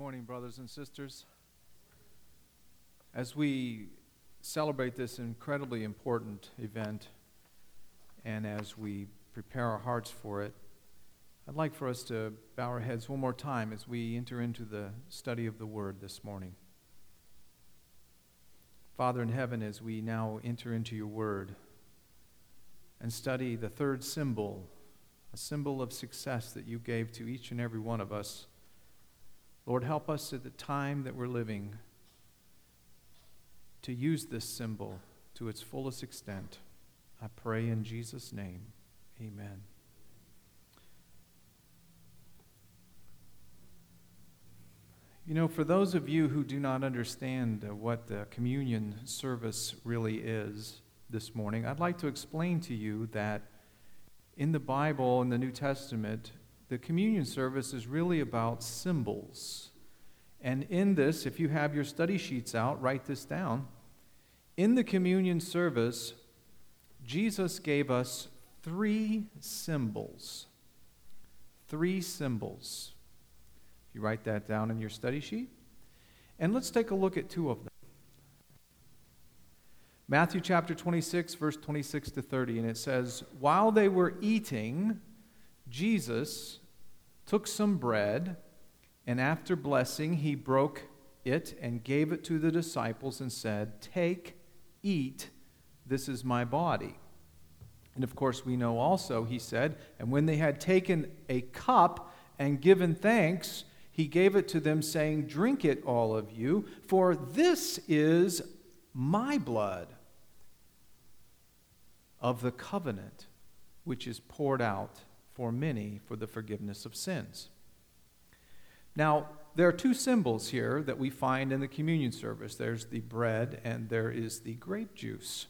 morning, brothers and sisters. As we celebrate this incredibly important event, and as we prepare our hearts for it, I'd like for us to bow our heads one more time as we enter into the study of the Word this morning. Father in heaven, as we now enter into your Word and study the third symbol, a symbol of success that you gave to each and every one of us, Lord, help us at the time that we're living to use this symbol to its fullest extent. I pray in Jesus' name. Amen. You know, for those of you who do not understand what the communion service really is this morning, I'd like to explain to you that in the Bible, in the New Testament, the communion service is really about symbols. And in this, if you have your study sheets out, write this down. In the communion service, Jesus gave us three symbols. Three symbols. You write that down in your study sheet. And let's take a look at two of them. Matthew chapter 26, verse 26 to 30, and it says, "While they were eating, Jesus took some bread, and after blessing, he broke it and gave it to the disciples and said, 'Take, eat, this is my body.' And of course, we know also, he said, and when they had taken a cup and given thanks, he gave it to them, saying, 'Drink it, all of you, for this is my blood of the covenant, which is poured out for many for the forgiveness of sins.'" Now, there are two symbols here that we find in the communion service. There's the bread and there is the grape juice.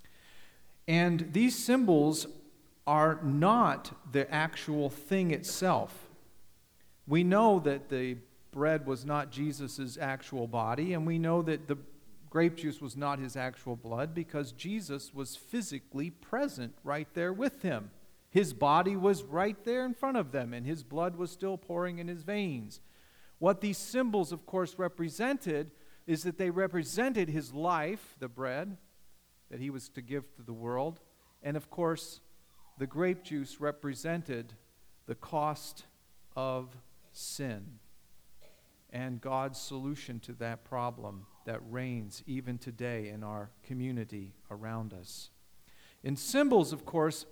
And these symbols are not the actual thing itself. We know that the bread was not Jesus' actual body, and we know that the grape juice was not his actual blood because Jesus was physically present right there with him. His body was right there in front of them, and his blood was still pouring in his veins. What these symbols, of course, represented is that they represented his life, the bread that he was to give to the world, and of course, the grape juice represented the cost of sin and God's solution to that problem that reigns even today in our community around us. And symbols, of course,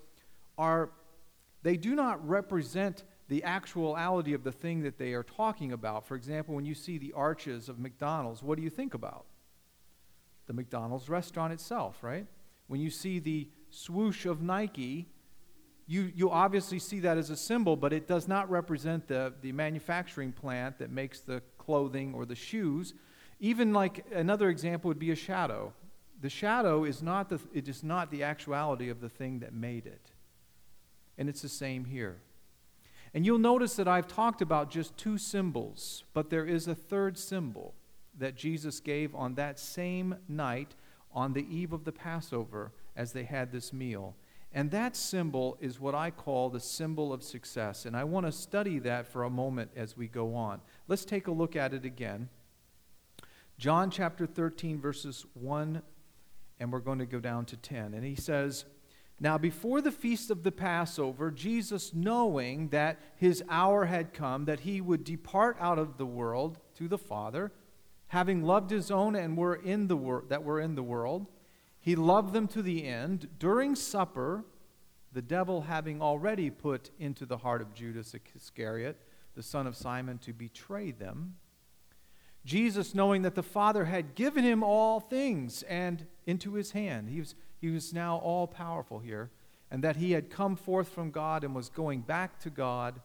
they do not represent the actuality of the thing that they are talking about. For example, when you see the arches of McDonald's, what do you think about? The McDonald's restaurant itself, right? When you see the swoosh of Nike, you obviously see that as a symbol, but it does not represent the manufacturing plant that makes the clothing or the shoes. Even like another example would be a shadow. The shadow is not the actuality of the thing that made it. And it's the same here. And you'll notice that I've talked about just two symbols, but there is a third symbol that Jesus gave on that same night on the eve of the Passover as they had this meal. And that symbol is what I call the symbol of success. And I want to study that for a moment as we go on. Let's take a look at it again. John chapter 13, verses 1, and we're going to go down to 10. And he says, "Now before the feast of the Passover, Jesus, knowing that his hour had come, that he would depart out of the world to the Father, having loved his own and were in the world, he loved them to the end. During supper, the devil having already put into the heart of Judas Iscariot, the son of Simon, to betray them, Jesus, knowing that the Father had given him all things and into his hand," he was now all powerful here, "and that he had come forth from God and was going back to God,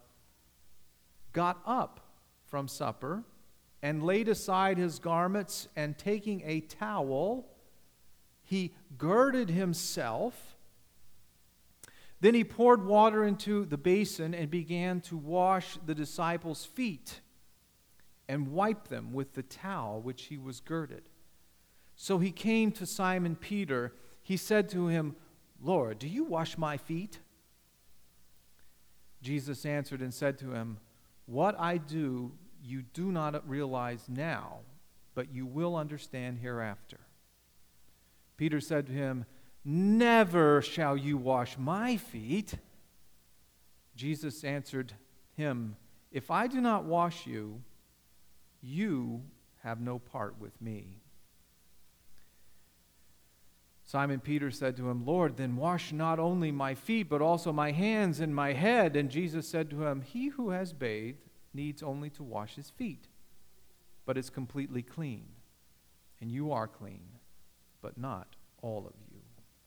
got up from supper and laid aside his garments, and taking a towel, he girded himself. Then he poured water into the basin and began to wash the disciples' feet and wipe them with the towel which he was girded. So he came to Simon Peter. He said to him, 'Lord, do you wash my feet?' Jesus answered and said to him, 'What I do you do not realize now, but you will understand hereafter. Peter said to him, Never shall you wash my feet. Jesus answered him, If I do not wash you, you have no part with me. Simon Peter said to him, Lord, then wash not only my feet, but also my hands and my head. And Jesus said to him, He who has bathed needs only to wash his feet, but is completely clean. And you are clean, but not all of you.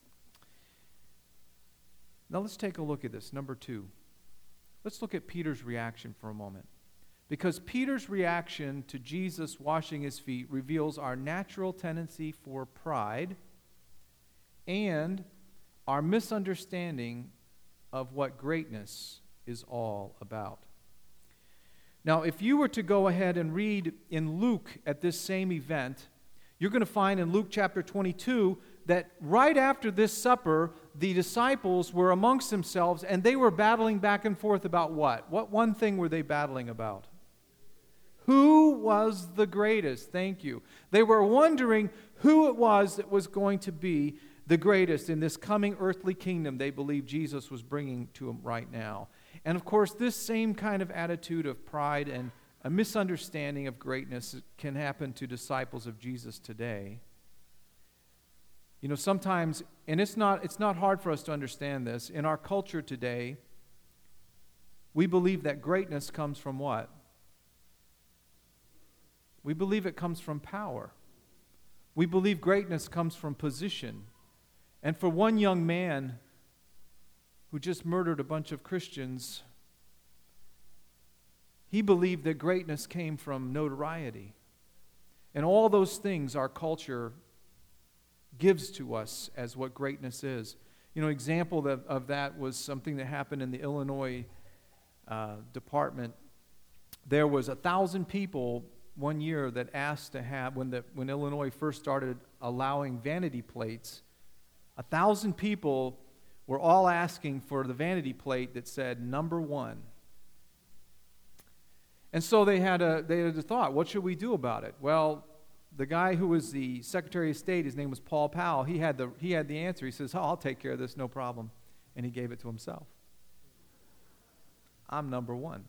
Now let's take a look at this. Number 2. Let's look at Peter's reaction for a moment. Because Peter's reaction to Jesus washing his feet reveals our natural tendency for pride and our misunderstanding of what greatness is all about. Now, if you were to go ahead and read in Luke at this same event, you're going to find in Luke chapter 22 that right after this supper, the disciples were amongst themselves and they were battling back and forth about what? What one thing were they battling about? Who was the greatest? Thank you. They were wondering who it was that was going to be the greatest in this coming earthly kingdom they believed Jesus was bringing to them right now. And of course, this same kind of attitude of pride and a misunderstanding of greatness can happen to disciples of Jesus today. You know, sometimes, and it's not hard for us to understand this, in our culture today, we believe that greatness comes from what? We believe it comes from power. We believe greatness comes from position. And for one young man who just murdered a bunch of Christians, he believed that greatness came from notoriety. And all those things our culture gives to us as what greatness is. You know, example of that was something that happened in the Illinois department. There was 1,000 people one year that asked to have, when Illinois first started allowing vanity plates, 1,000 people were all asking for the vanity plate that said number 1. And so they had a thought, what should we do about it? Well, the guy who was the Secretary of State, his name was Paul Powell, he had the answer. He says, I'll take care of this, no problem. And he gave it to himself. I'm number 1.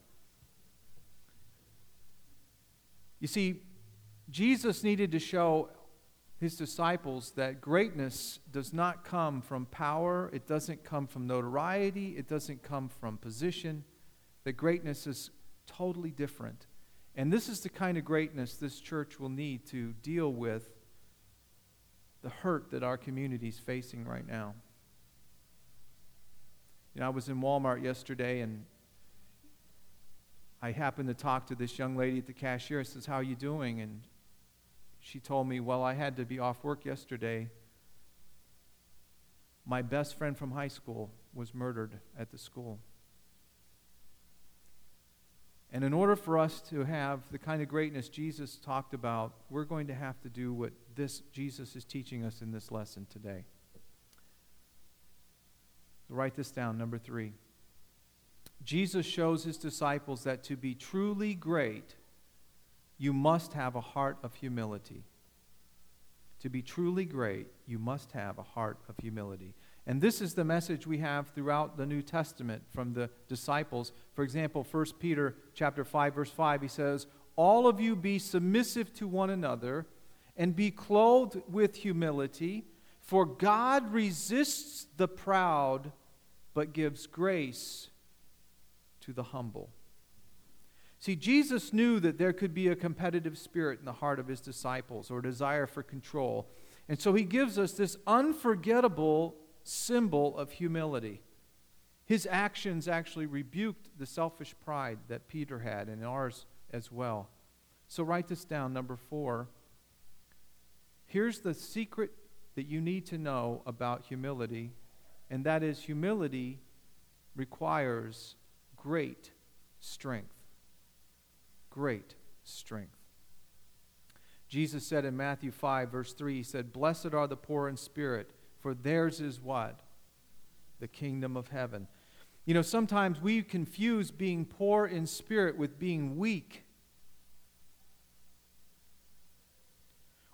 You see, Jesus needed to show his disciples that greatness does not come from power, it doesn't come from notoriety, it doesn't come from position, that greatness is totally different. And this is the kind of greatness this church will need to deal with the hurt that our community is facing right now. You know, I was in Walmart yesterday and I happened to talk to this young lady at the cashier. I says, how are you doing? And she told me, well, I had to be off work yesterday. My best friend from high school was murdered at the school. And in order for us to have the kind of greatness Jesus talked about, we're going to have to do what this Jesus is teaching us in this lesson today. So write this down, number 3. Jesus shows his disciples that to be truly great, you must have a heart of humility. To be truly great, you must have a heart of humility. And this is the message we have throughout the New Testament from the disciples. For example, 1 Peter chapter 5, verse 5, he says, all of you be submissive to one another and be clothed with humility, for God resists the proud, but gives grace to the humble. See, Jesus knew that there could be a competitive spirit in the heart of his disciples or desire for control. And so he gives us this unforgettable symbol of humility. His actions actually rebuked the selfish pride that Peter had and ours as well. So write this down, number 4. Here's the secret that you need to know about humility, and that is humility requires great strength. Great strength. Jesus said in Matthew 5, verse 3, he said, blessed are the poor in spirit, for theirs is what? The kingdom of heaven. You know, sometimes we confuse being poor in spirit with being weak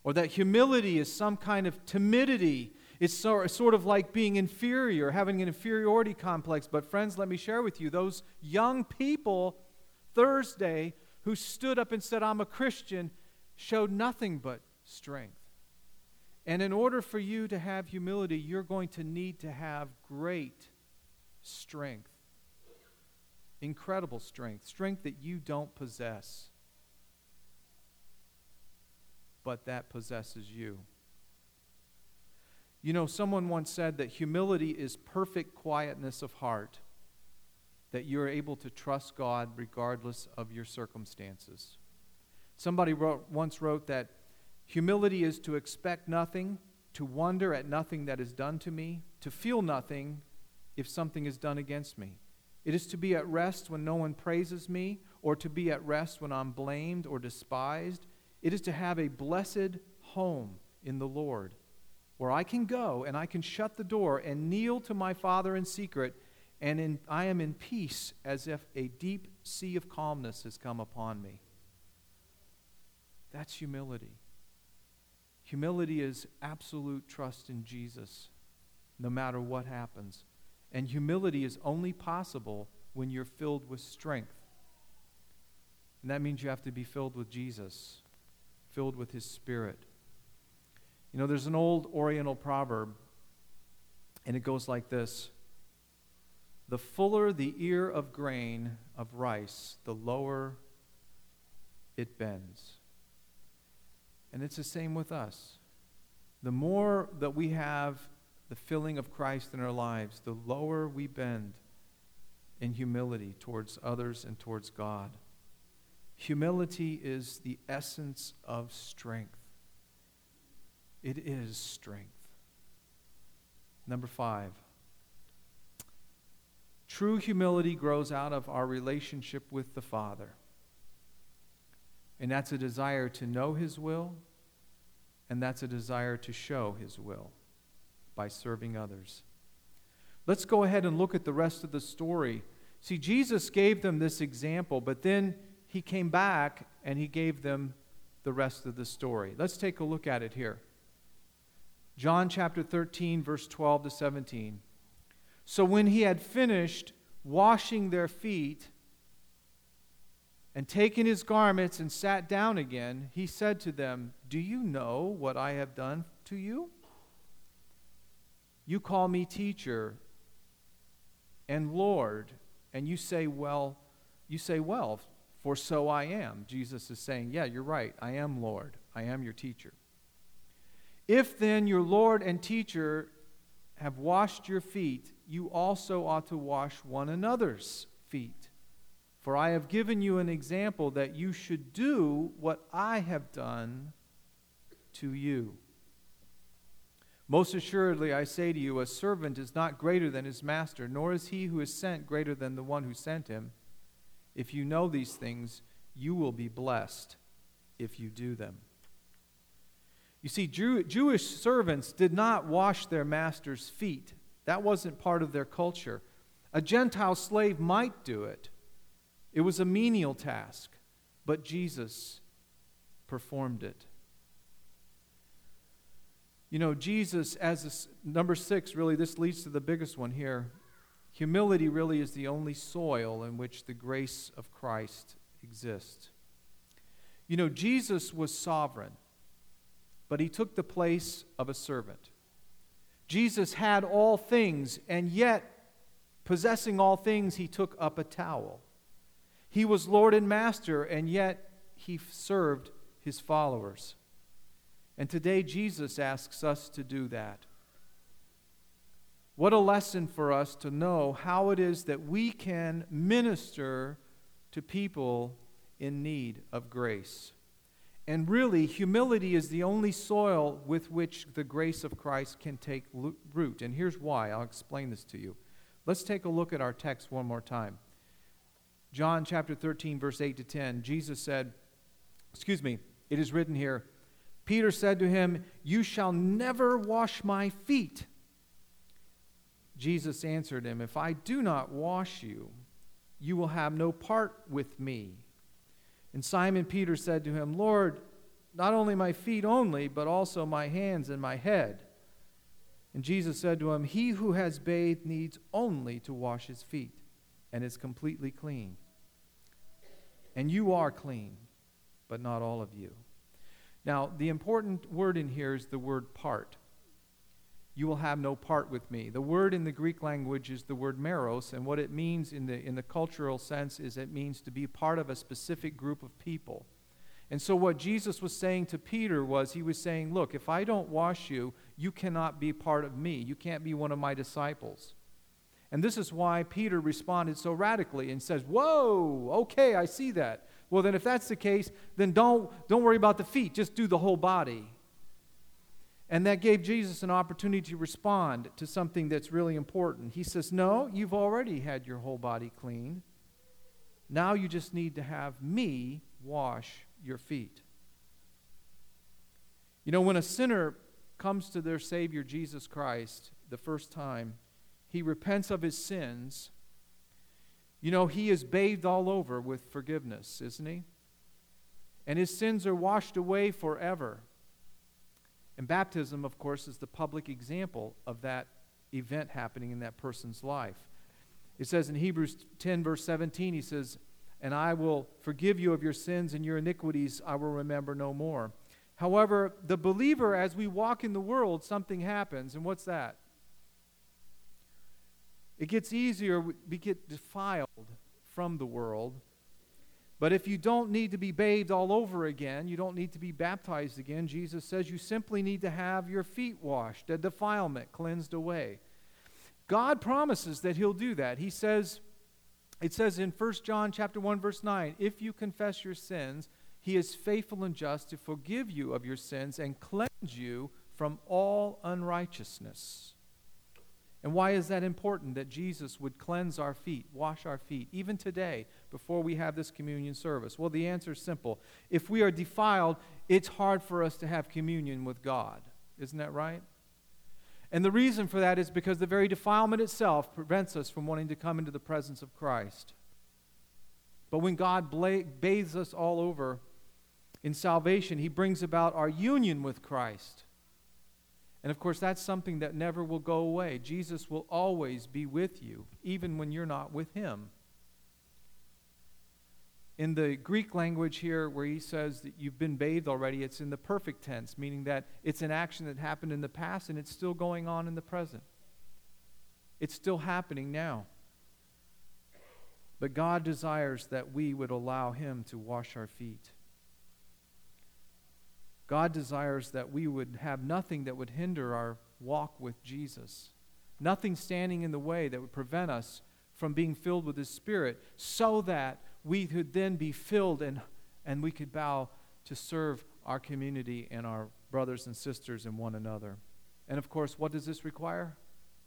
or that humility is some kind of timidity. It's sort of like being inferior, having an inferiority complex. But friends, let me share with you, those young people Thursday who stood up and said, I'm a Christian, showed nothing but strength. And in order for you to have humility, you're going to need to have great strength. Incredible strength. Strength that you don't possess, but that possesses you. You know, someone once said that humility is perfect quietness of heart, that you're able to trust God regardless of your circumstances. Somebody once wrote that humility is to expect nothing, to wonder at nothing that is done to me, to feel nothing if something is done against me. It is to be at rest when no one praises me, or to be at rest when I'm blamed or despised. It is to have a blessed home in the Lord, where I can go and I can shut the door and kneel to my Father in secret, and I am in peace as if a deep sea of calmness has come upon me. That's humility. Humility is absolute trust in Jesus, no matter what happens. And humility is only possible when you're filled with strength. And that means you have to be filled with Jesus, filled with His Spirit. You know, there's an old Oriental proverb, and it goes like this: the fuller the ear of grain of rice, the lower it bends. And it's the same with us. The more that we have the filling of Christ in our lives, the lower we bend in humility towards others and towards God. Humility is the essence of strength. It is strength. Number 5. True humility grows out of our relationship with the Father. And that's a desire to know His will, and that's a desire to show His will by serving others. Let's go ahead and look at the rest of the story. See, Jesus gave them this example, but then He came back and He gave them the rest of the story. Let's take a look at it here. John chapter 13, verse 12 to 17. So when He had finished washing their feet and taken His garments and sat down again, He said to them, do you know what I have done to you? You call me teacher and Lord, and you say, well, for so I am. Jesus is saying, yeah, you're right. I am Lord. I am your teacher. If then your Lord and teacher have washed your feet, you also ought to wash one another's feet. For I have given you an example that you should do what I have done to you. Most assuredly, I say to you, a servant is not greater than his master, nor is he who is sent greater than the one who sent him. If you know these things, you will be blessed if you do them. You see, Jewish servants did not wash their master's feet. That wasn't part of their culture. A Gentile slave might do it. It was a menial task, but Jesus performed it. You know, Jesus, number 6, really, this leads to the biggest one here. Humility really is the only soil in which the grace of Christ exists. You know, Jesus was sovereign, but He took the place of a servant. Jesus had all things, and yet, possessing all things, He took up a towel. He was Lord and Master, and yet He served His followers. And today Jesus asks us to do that. What a lesson for us to know how it is that we can minister to people in need of grace. And really, humility is the only soil with which the grace of Christ can take root. And here's why. I'll explain this to you. Let's take a look at our text one more time. John chapter 13, verse 8 to 10. Jesus said, it is written here, Peter said to Him, you shall never wash my feet. Jesus answered him, if I do not wash you, you will have no part with me. And Simon Peter said to Him, Lord, not only my feet only, but also my hands and my head. And Jesus said to him, he who has bathed needs only to wash his feet, and is completely clean. And you are clean, but not all of you. Now, the important word in here is the word part. You will have no part with me. The word in the Greek language is the word meros, and what it means in the cultural sense is it means to be part of a specific group of people. And so what Jesus was saying to Peter was, he was saying, look, if I don't wash you, you cannot be part of me. You can't be one of my disciples. And this is why Peter responded so radically and says, whoa, okay, I see that. Well, then if that's the case, then don't worry about the feet. Just do the whole body. And that gave Jesus an opportunity to respond to something that's really important. He says, no, you've already had your whole body clean. Now you just need to have me wash your feet. You know, when a sinner comes to their Savior Jesus Christ the first time, he repents of his sins. You know, he is bathed all over with forgiveness, isn't he? And his sins are washed away forever. And baptism, of course, is the public example of that event happening in that person's life. It says in Hebrews 10, verse 17, he says, and I will forgive you of your sins, and your iniquities I will remember no more. However, the believer, as we walk in the world, something happens. And what's that? It gets easier. We get defiled from the world. But if you don't need to be bathed all over again, you don't need to be baptized again, Jesus says you simply need to have your feet washed, a defilement cleansed away. God promises that he'll do that. He says, it says in 1 John chapter 1, verse 9, if you confess your sins, he is faithful and just to forgive you of your sins and cleanse you from all unrighteousness. And why is that important, that Jesus would cleanse our feet, wash our feet, even today, before we have this communion service? Well, the answer is simple. If we are defiled, it's hard for us to have communion with God. Isn't that right? And the reason for that is because the very defilement itself prevents us from wanting to come into the presence of Christ. But when God bathes us all over in salvation, he brings about our union with Christ. And of course, that's something that never will go away. Jesus will always be with you, even when you're not with him. In the Greek language here, where he says that you've been bathed already, it's in the perfect tense, meaning that it's an action that happened in the past and it's still going on in the present. It's still happening now. But God desires that we would allow him to wash our feet. God desires that we would have nothing that would hinder our walk with Jesus. Nothing standing in the way that would prevent us from being filled with his Spirit, so that we could then be filled and we could bow to serve our community and our brothers and sisters and one another. And of course, what does this require?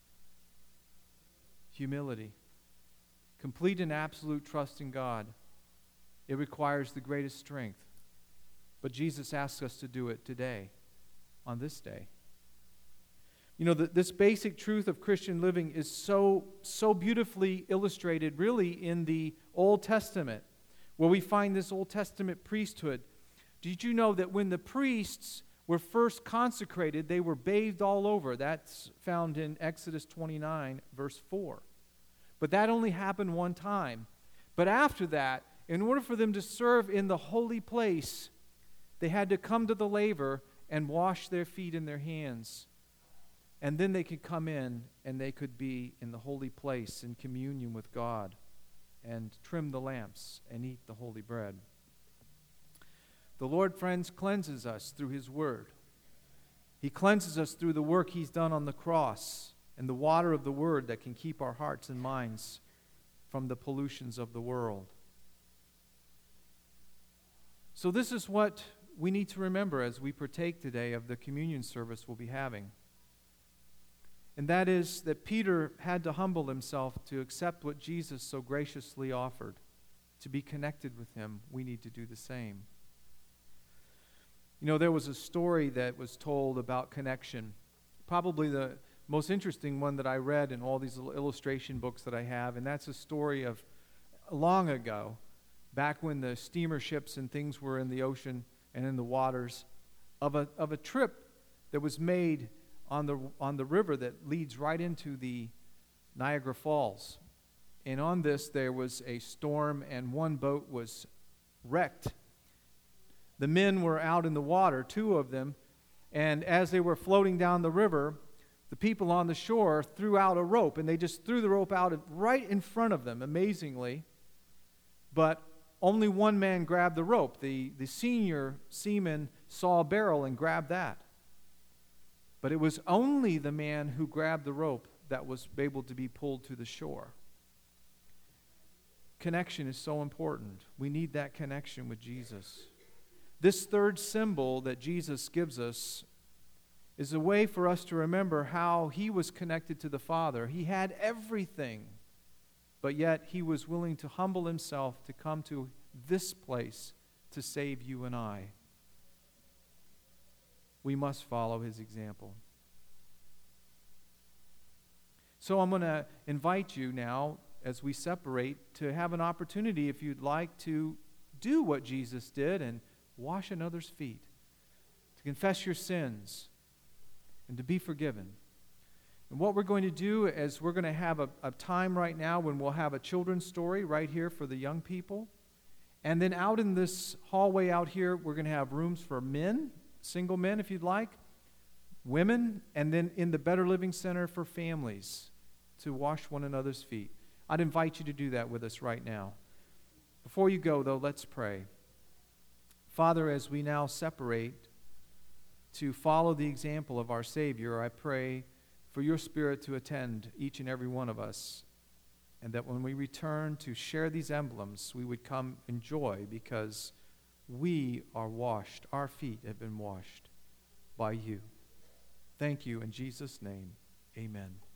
Humility. Complete and absolute trust in God. It requires the greatest strength. But Jesus asks us to do it today, on this day. You know, this basic truth of Christian living is so beautifully illustrated really in the Old Testament, where we find this Old Testament priesthood. Did you know that when the priests were first consecrated, they were bathed all over? That's found in Exodus 29, verse 4. But that only happened one time. But after that, in order for them to serve in the holy place, they had to come to the laver and wash their feet and their hands. And then they could come in and they could be in the holy place in communion with God and trim the lamps and eat the holy bread. The Lord, friends, cleanses us through his word. He cleanses us through the work he's done on the cross and the water of the word that can keep our hearts and minds from the pollutions of the world. So this is what we need to remember as we partake today of the communion service we'll be having. And that is that Peter had to humble himself to accept what Jesus so graciously offered. To be connected with him, we need to do the same. You know, there was a story that was told about connection. Probably the most interesting one that I read in all these little illustration books that I have, and that's a story of long ago, back when the steamer ships and things were in the ocean, and in the waters of a trip that was made on the river that leads right into the Niagara Falls. And on this there was a storm, and one boat was wrecked. The men were out in the water, 2 of them, and as they were floating down the river, the people on the shore threw out a rope, and they just threw the rope out right in front of them, amazingly. But only one man grabbed the rope. The senior seaman saw a barrel and grabbed that. But it was only the man who grabbed the rope that was able to be pulled to the shore. Connection is so important. We need that connection with Jesus. This third symbol that Jesus gives us is a way for us to remember how he was connected to the Father. He had everything, but yet he was willing to humble himself to come to this place to save you and I. We must follow his example. So I'm going to invite you now, as we separate, to have an opportunity, if you'd like, to do what Jesus did and wash another's feet, to confess your sins, and to be forgiven. And what we're going to do is we're going to have a time right now when we'll have a children's story right here for the young people. And then out in this hallway out here, we're going to have rooms for men, single men if you'd like, women, and then in the Better Living Center for families to wash one another's feet. I'd invite you to do that with us right now. Before you go, though, let's pray. Father, as we now separate to follow the example of our Savior, I pray for your Spirit to attend each and every one of us, and that when we return to share these emblems, we would come in joy because we are washed. Our feet have been washed by you. Thank you in Jesus' name. Amen.